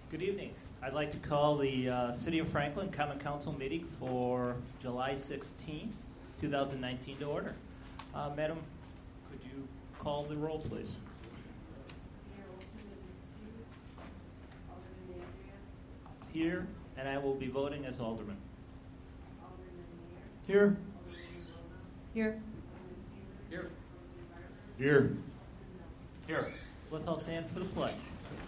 Good evening. I'd like to call the City of Franklin Common Council meeting for July 16th, 2019 to order. Madam, could you call the roll, please? Mayor Olson is excused. Alderman Andrea. Here, and I will be voting as alderman. Alderman Mayer. Here. Alderman Rona. Here. Alderman Sanders. Here. Alderman Barber. Here. Alderman Nelson. Here. Let's all stand for the pledge.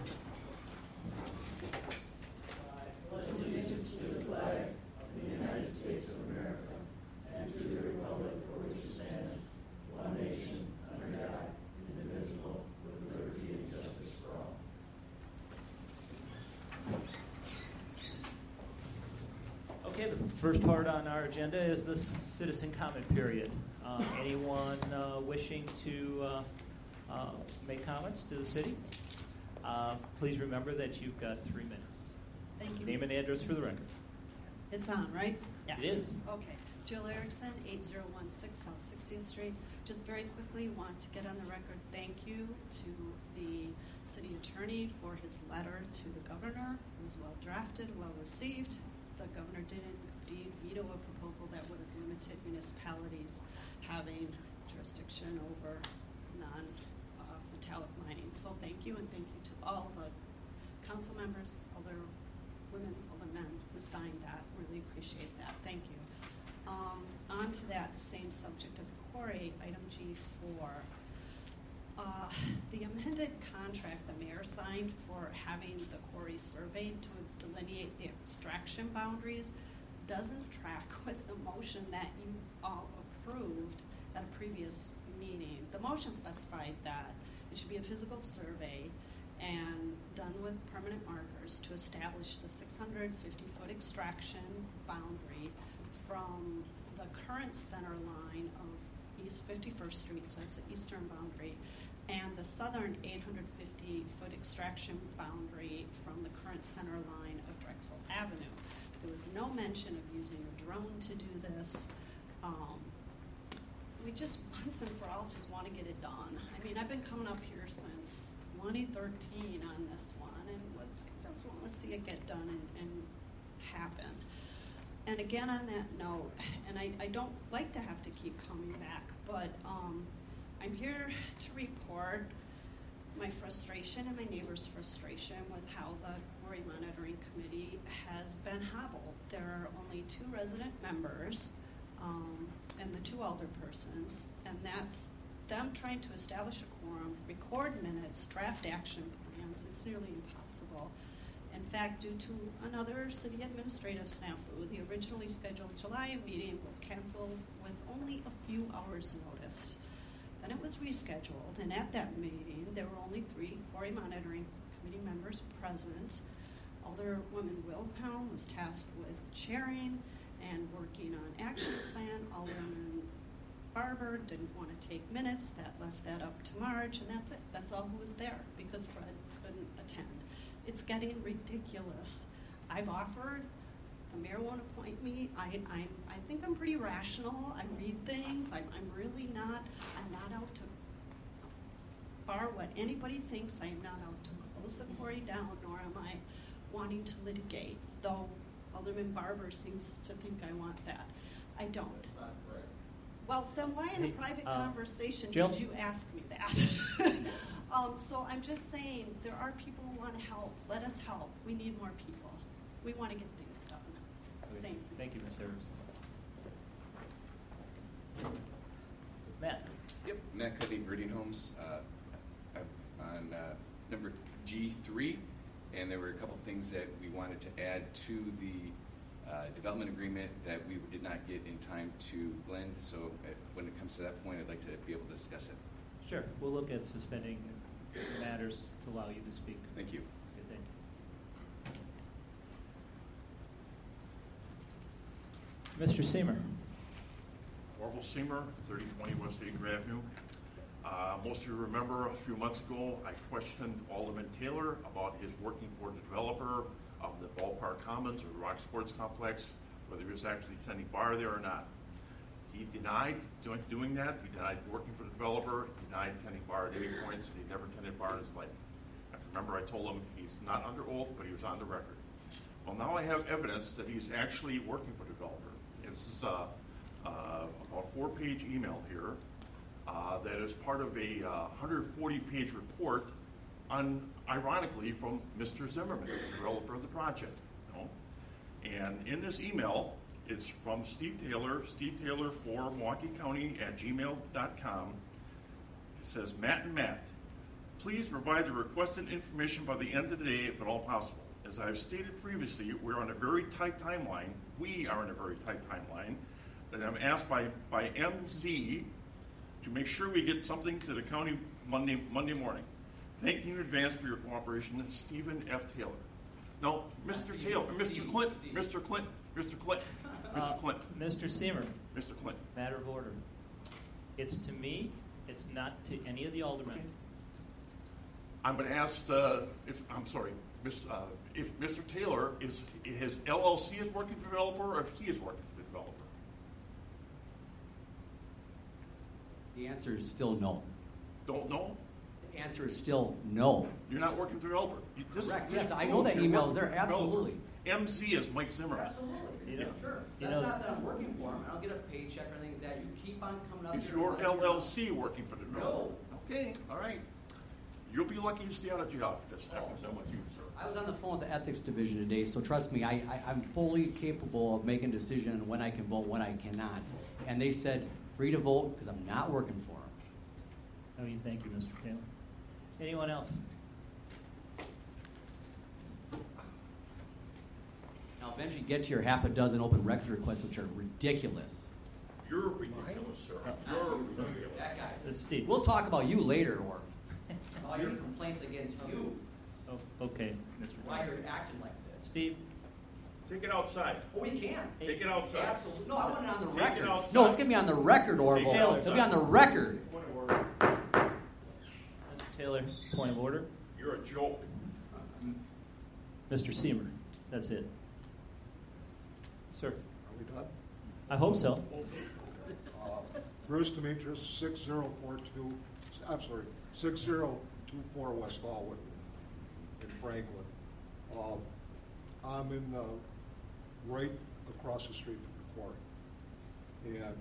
Okay, the first part on our agenda is this citizen comment period. Anyone wishing to make comments to the city? Please remember that you've got 3 minutes. Thank you. Name and address for the record. It's on, right? Yeah. It is. Okay. Jill Erickson, 8016 South 60th Street. Just very quickly want to get on the record, thank you to the city attorney for his letter to the governor. It was well drafted, well received. The governor did indeed veto a proposal that would have limited municipalities having jurisdiction over non-metallic mining. So thank you, and thank you to all the council members, other women, other men who signed that. Really appreciate that. Thank you. On to that same subject of the quarry, item G4. The amended contract the mayor signed for having the quarry surveyed to delineate the extraction boundaries doesn't track with the motion that you all approved at a previous meeting. The motion specified that it should be a physical survey and done with permanent markers to establish the 650-foot extraction boundary from the current center line of East 51st Street, so that's the eastern boundary, and the southern 850-foot extraction boundary from the current center line of Drexel Avenue. There was no mention of using a drone to do this. We just, once and for all, just want to get it done. I mean, I've been coming up here since 2013 on this one, and I just want to see it get done and happen. And again, on that note, and I don't like to have to keep coming back, but I'm here to report my frustration and my neighbors' frustration with how the Quarry Monitoring Committee has been hobbled. There are only 2 resident members and the 2 alderpersons, and that's them trying to establish a quorum, record minutes, draft action plans. It's nearly impossible. In fact, due to another city administrative snafu, the originally scheduled July meeting was canceled with only a few hours' notice. Then it was rescheduled, and at that meeting, there were only 3 Quarry Monitoring Committee members present. Alderwoman Wilhelm was tasked with chairing and working on action plan. Alderman Barber didn't want to take minutes. That left that up to Marge, and that's it. That's all who was there because Fred couldn't attend. It's getting ridiculous. I've offered. The mayor won't appoint me. I think I'm pretty rational. I read things. I'm really not. I'm not out to bar what anybody thinks. I am not out to close the quarry down, nor am I wanting to litigate. Though Alderman Barber seems to think I want that. I don't. That's not correct. Well, then why in a private conversation Jill? did you ask me that? So I'm just saying, there are people who want to help. Let us help. We need more people. We want to get things done. Okay. Thank you. Ms. Erickson. Matt. Yep, Matt Cuddy, Viridian Homes, on number G3, and there were a couple things that we wanted to add to the development agreement that we did not get in time to blend. So when it comes to that point, I'd like to be able to discuss it. Sure. We'll look at suspending matters to allow you to speak. Thank you. Okay, thank you. Mr. Seamer. Orville Seamer, 3020 West Acre Avenue. Most of you remember a few months ago, I questioned Alderman Taylor about his working for the developer of the Ballpark Commons or the Rock Sports Complex, whether he was actually tending bar there or not. He denied doing that. He denied working for the developer. He denied tending bar at any point, so he never tended bar in his life. I Remember, I told him he's not under oath, but he was on the record. Well, now I have evidence that he's actually working for the developer. This is about a 4-page email here that is part of a 140-page report, ironically, from Mr. Zimmerman, the developer of the project. You know? And in this email, it's from Steve Taylor for Milwaukee County at gmail.com. It says, Matt and Matt, please provide the requested information by the end of the day if at all possible. As I've stated previously, we're on a very tight timeline. We are on a very tight timeline. And I'm asked by MZ to make sure we get something to the county Monday morning. Thank you in advance for your cooperation, Stephen F. Taylor. No, Mr. Taylor, Mr. Clinton, Mr. Clinton, Mr. Clinton, Mr. Clinton. Mr. Seamer, Mr. Clinton. matter of order. It's to me. It's not to any of the aldermen. Okay. I'm going to ask if Mr. Taylor is his LLC is working for the developer, or if he is working for the developer. The answer is still no. Don't know. The answer is still no. You're not working for the developer. Correct. Yes, I know that email is there. Absolutely. MZ is Mike Zimmerman. Absolutely. You know, Sure. you That's know- not that I'm working for him. I don't get a paycheck or anything like that. You keep on coming up Is here. your and letting me- LLC working for the developer? No. Okay, all right. You'll be lucky to stay out of jail after this. After done with you, sir. I was on the phone with the ethics division today, so trust me, I'm fully capable of making a decision on when I can vote, when I cannot. And they said free to vote because I'm not working for them. Oh, you thank you, Mr. Taylor. Anyone else? Now, eventually get to your half a dozen open records requests, which are ridiculous. You're ridiculous, sir. You're ridiculous. That guy. Steve. We'll talk about you later, or all your complaints against you, Oh, okay, Mr. why you're acting like this. Steve. Take it outside. Oh, we can. Take it outside. Absolutely. No, I want it on the Take it record. outside. No, it's going to be on the record, Orville. Take it It's going to be on the record. Mr. Taylor, point of order. You're a joke. Mr. Seamer, that's it. Sir, Are we done? I hope so. Bruce Demetrius, 6024 West Hallwood in Franklin. I'm in right across the street from the quarry. And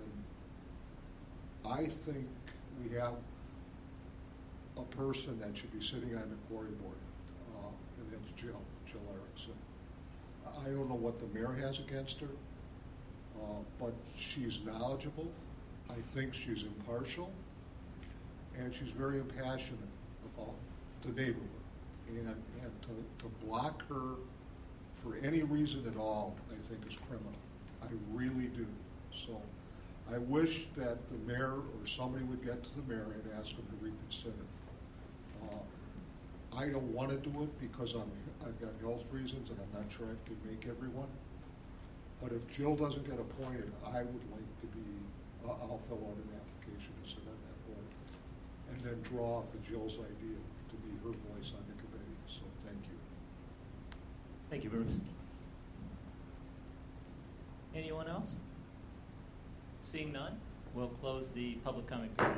I think we have a person that should be sitting on the quarry board, and that's Jill Erickson. I don't know what the mayor has against her, but she's knowledgeable. I think she's impartial, and she's very impassionate about the neighborhood. And to block her for any reason at all, I think is criminal. I really do. So I wish that the mayor or somebody would get to the mayor and ask him to reconsider. I don't want to do it because I've got health reasons and I'm not sure I can make everyone. But if Jill doesn't get appointed, I would like to be, I'll fill out an application to sit on that board. And then draw up Jill's idea to be her voice on the committee. So thank you. Thank you, Bruce. Anyone else? Seeing none, we'll close the public comment period.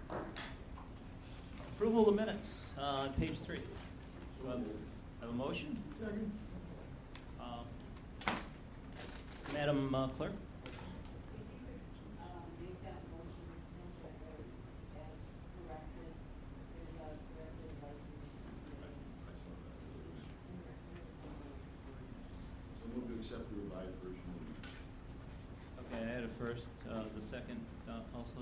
Approval of minutes on page 3. Do I have a motion? Second. Madam Clerk? Make that motion simple as corrected. There's a corrected license. So move to accept the revised version of the minutes. Okay, I had a first. The second also.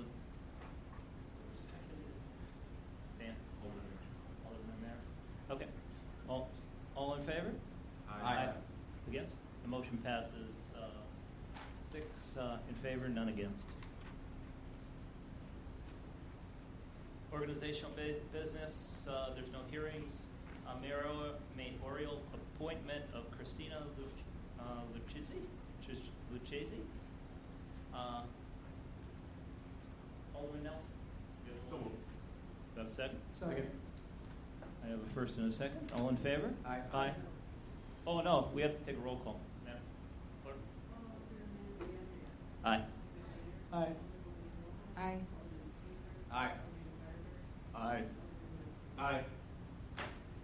Dan? Alderman Maris? Okay. All in favor? Aye. Against? The motion passes 6 in favor, none against. Organizational business, there's no hearings. Mayoral appointment of Christina Lucchese. Alderman Nelson? So moved. Do I have a second? Second. I have a first and a second. All in favor? Aye. Aye. Oh, no, we have to take a roll call. Madam Clerk? Aye. Aye. Aye. Aye. Aye. Aye.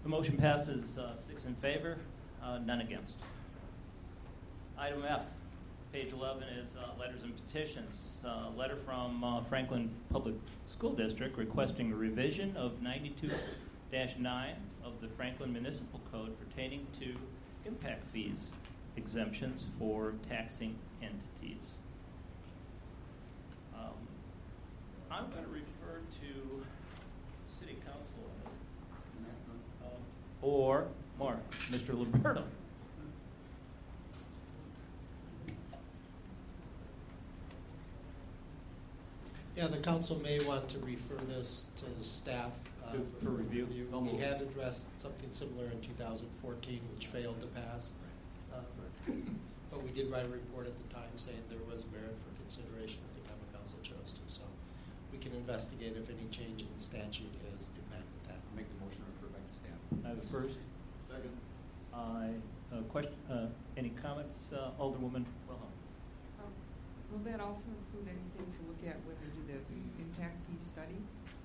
The motion passes 6 in favor, none against. Item F, page 11, is letters and petitions. Letter from Franklin Public School District requesting a revision of 92-9 of the Franklin Municipal Code pertaining to impact fees exemptions for taxing entities. I'm going to refer to City Council on this. Or Mark, Mr. Liberto. Yeah, the council may want to refer this to the staff For review. We had addressed something similar in 2014, which failed to pass. But we did write a report at the time saying there was merit for consideration if the common council chose to. So we can investigate if any change in statute has impacted that. Make the motion to refer back to staff. I have a first. Second. Question. Any comments, Alderwoman Wilhelm? Will that also include anything to look at when they do the impact fee study?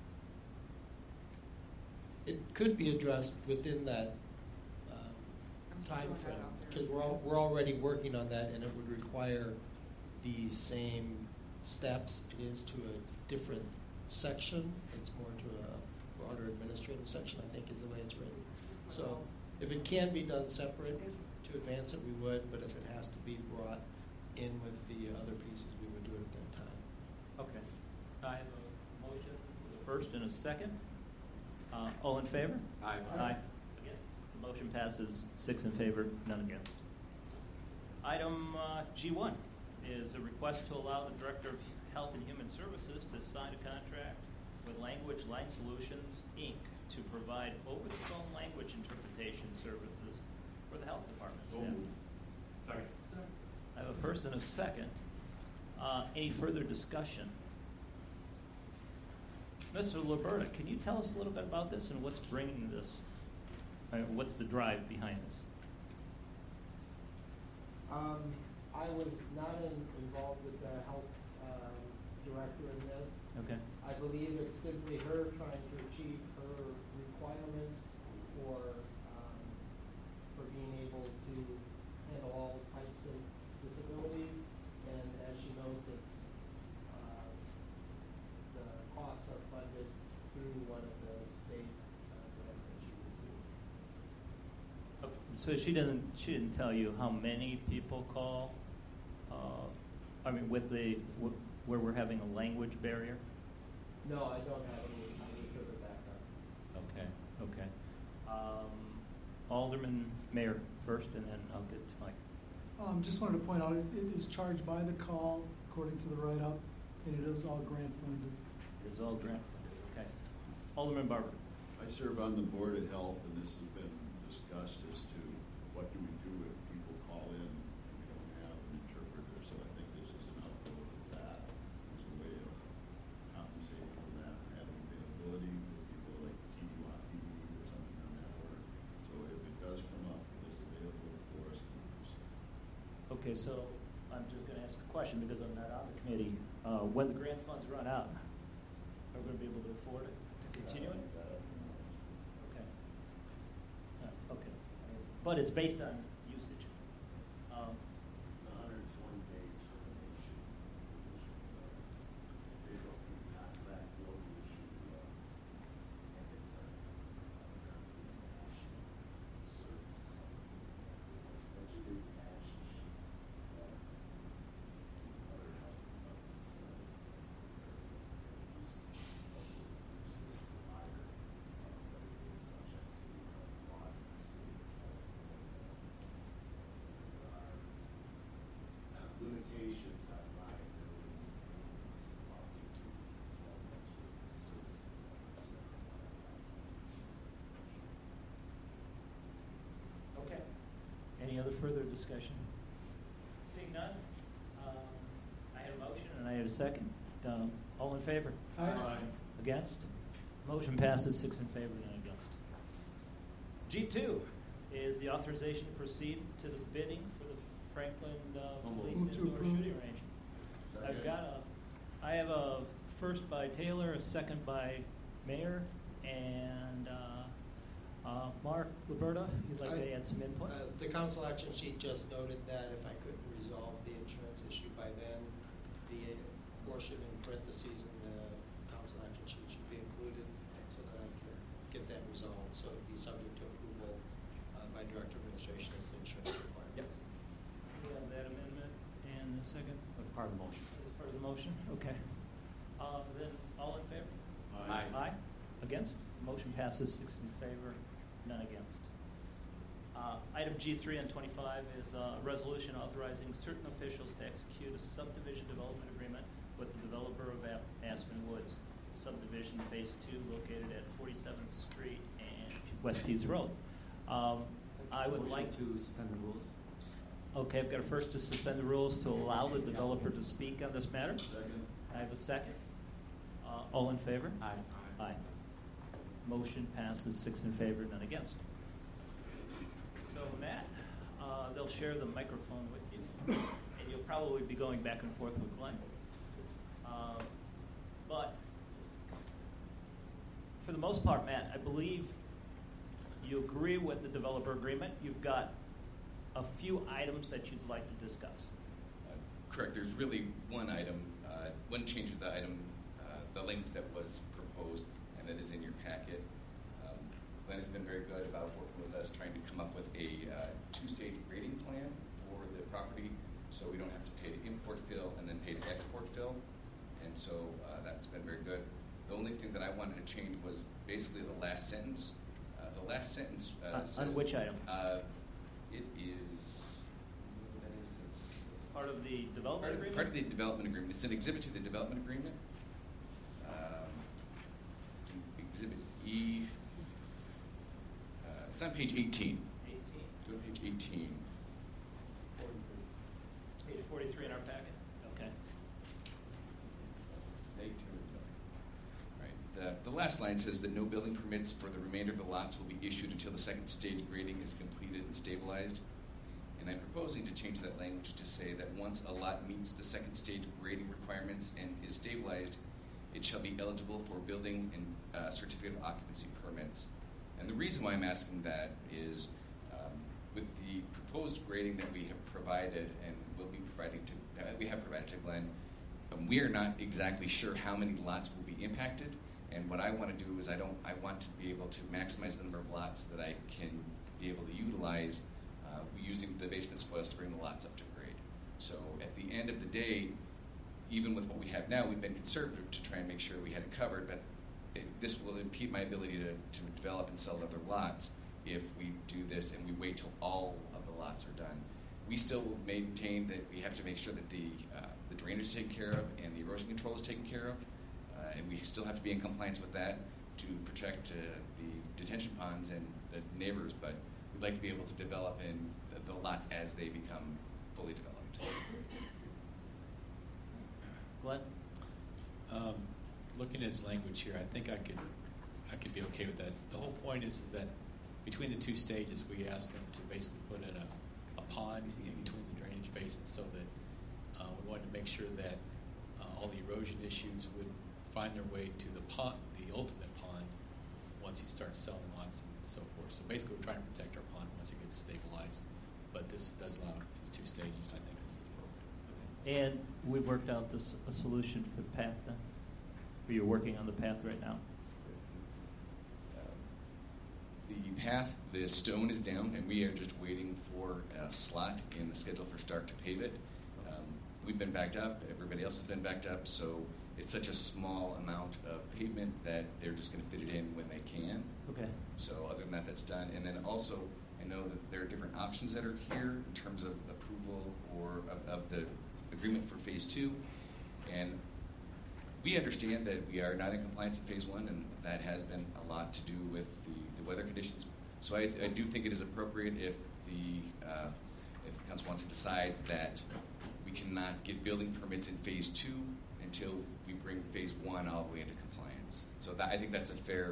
It could be addressed within that I'm just time throwing frame that out there. because we're already working on that, and it would require the same steps. It is to a different section. It's more to a broader administrative section, I think, is the way it's written. So if it can be done separate to advance it, we would. But if it has to be brought in with the other pieces, we would do it at that time. Okay. I have a motion with a first and a second. All in favor? Aye. Against? The motion passes 6 in favor, none against. Item G1 is a request to allow the Director of Health and Human Services to sign a contract with Language Line Solutions, Inc. to provide over-the-phone language interpretation services for the health department. So moved. Second. I have a first and a second. Any further discussion? Mr. Liberta, can you tell us a little bit about this and what's bringing this? What's the drive behind this? I was not involved with the health director in this. Okay. I believe it's simply her trying to achieve her requirements for being able to handle all types of disabilities. And as she knows, it's the costs are funded through one of the state grants that she received. So she didn't tell you how many people call. I mean, where we're having a language barrier. No, I don't have any further background. Okay. Alderman Mayor first, and then I'll get to Mike. Just wanted to point out, it is charged by the call according to the write-up, and it is all grant funded. It is all grant funded. Okay. Alderman Barber. I serve on the Board of Health, and this has been discussed as to what do we do if people call in and we don't have an interpreter. So I think this is an output of that as a way of compensating for that and having availability for people like TDY or something on that order. So if it does come up, it is available for us to use. Okay, so I'm just going to ask a question because I'm not on the committee. When the grant funds run out, are we going to be able to afford it to continue it? Okay. Okay. But it's based on usage. It's 120 days termination. They go through contract, will issue, and it's a national service company. It's budgeted cash sheet that other health departments also use this provider, but it is subject to laws in the state of California. There are limitations on liability up to 12 months worth of services Okay. Any other further discussion? Seeing none, I had a motion and I had a second. All in favor? Aye. Against? Motion passes 6 in favor, none against. G2 is the authorization to proceed to the bidding for the Franklin Police Move to Indoor approve. Shooting Range. I have a first by Taylor, a second by Mayor, and Mark Liberta, you'd like to add some input? The council action sheet just noted that if I couldn't resolve the insurance issue by then, the portion in parentheses in the council action sheet should be included so that I can get that resolved. So it would be subject to approval by Director of Administration as to insurance requirements. Yep. We have that amendment and a second. That's part of the motion. That's part of the motion. Okay. Then all in favor? Aye. Aye. Against? Motion passes 6 in favor, none against. Item G3 on 25 is a resolution authorizing certain officials to execute a subdivision development agreement with the developer of Aspen Woods subdivision Phase 2 located at 47th Street and West Pease Road. I would Motion like to suspend the rules. Okay, I've got a first to suspend the rules to allow the developer to speak on this matter. Second. I have a second. All in favor? Aye. Aye. Motion passes 6 in favor, none against. So Matt, they'll share the microphone with you, and you'll probably be going back and forth with Glenn. But for the most part, Matt, I believe you agree with the developer agreement. You've got a few items that you'd like to discuss. Correct. There's really one item, one change to the item, the link that was proposed, and that is in your packet. Glenn has been very good about working with us, trying to come up with a two-stage grading plan for the property, so we don't have to pay to import fill and then pay to export fill, and so that's been very good. The only thing that I wanted to change was basically the last sentence. The last sentence says, on which item? It is. That is. It's Part of the development agreement? Part of the development agreement. It's an exhibit to the development agreement. Exhibit E. It's on page 18. 18. Go to page 18. 43. Page 43 in our packet? Okay. 18. Right. The last line says that no building permits for the remainder of the lots will be issued until the second stage grading is completed and stabilized. And I'm proposing to change that language to say that once a lot meets the second stage grading requirements and is stabilized, it shall be eligible for building and certificate of occupancy permits. And the reason why I'm asking that is with the proposed grading that we have provided and will be providing to, we have provided to Glenn, we are not exactly sure how many lots will be impacted. And what I want to do is I want to be able to maximize the number of lots that I can be able to utilize using the basement spoils to bring the lots up to grade. So at the end of the day, even with what we have now, we've been conservative to try and make sure we had it covered, but this will impede my ability to develop and sell other lots if we do this and we wait till all of the lots are done. We still will maintain that we have to make sure that the drainage is taken care of and the erosion control is taken care of, and we still have to be in compliance with that to protect the detention ponds and the neighbors, but we'd like to be able to develop in the lots as they become fully developed. Glenn? Looking at his language here, I think I could be okay with that. The whole point is that between the two stages, we asked him to basically put in a pond in between the drainage basins so that we wanted to make sure that all the erosion issues would find their way to the pond, the ultimate pond, once he starts selling lots and so forth. So basically, we're trying to protect our pond once it gets stabilized. But this does allow it in two stages. I think this is appropriate. And we worked out a solution for the path then? Are you working on the path right now? The path, the stone is down, and we are just waiting for a slot in the schedule for start to pave it. We've been backed up. Everybody else has been backed up. So it's such a small amount of pavement that they're just going to fit it in when they can. Okay. So other than that, that's done. And then also, I know that there are different options that are here in terms of approval or of the agreement for Phase 2. And we understand that we are not in compliance in Phase 1, and that has been a lot to do with the weather conditions. So I do think it is appropriate if the council wants to decide that we cannot get building permits in Phase 2 until we bring Phase 1 all the way into compliance. So I think that's a fair.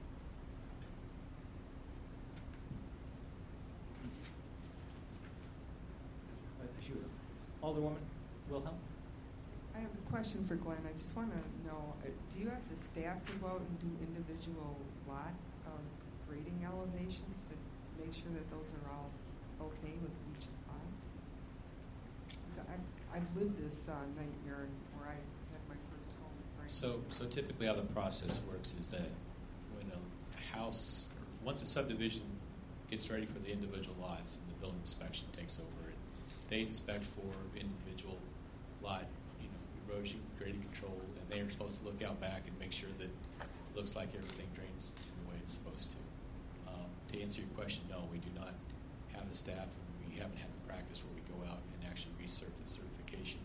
Alderwoman Wilhelm? I have a question for Glenn. I just want to know, do you have the staff to go out and do individual lot grading elevations to make sure that those are all okay with each lot? 'Cause I've lived this nightmare where I had my first home. Right? So typically how the process works is that when a house, once a subdivision gets ready for the individual lots, and the building inspection takes over it, they inspect for individual lot, erosion, grading control, and they are supposed to look out back and make sure that it looks like everything drains the way it's supposed to. To answer your question, no, we do not have the staff, and we haven't had the practice where we go out and actually receipt certification.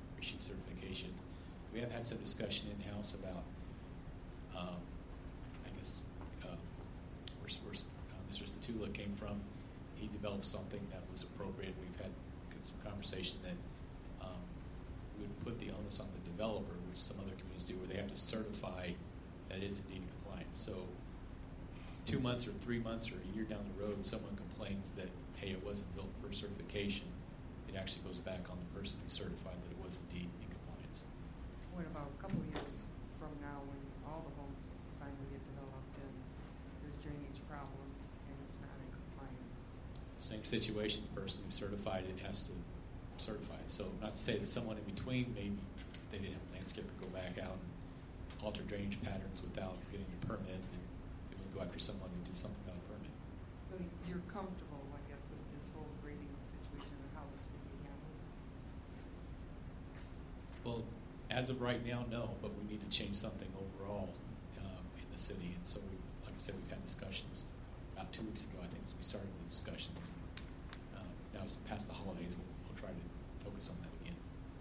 We have had some discussion in-house about, where Mr. Statula came from. He developed something that was appropriate. We've had some conversation that would put the onus on the developer, which some other communities do, where they have to certify that it is indeed in compliance. So 2 months or 3 months or a year down the road, someone complains that, hey, it wasn't built per certification, it actually goes back on the person who certified that it was indeed in compliance. What about a couple of years from now when all the homes finally get developed and there's drainage problems and it's not in compliance? Same situation, the person who certified it has to certify it. So not to say that someone in between, maybe they didn't have a landscaper go back out and alter drainage patterns without getting a permit, and it would go after someone who did something without a permit. So you're comfortable, I guess, with this whole grading situation and how this would be handled? Well, as of right now, no, but we need to change something overall in the city. And so, like I said, we've had discussions about 2 weeks ago, I think, as we started the discussions. Now, it's past the holidays, we'll try to focus on that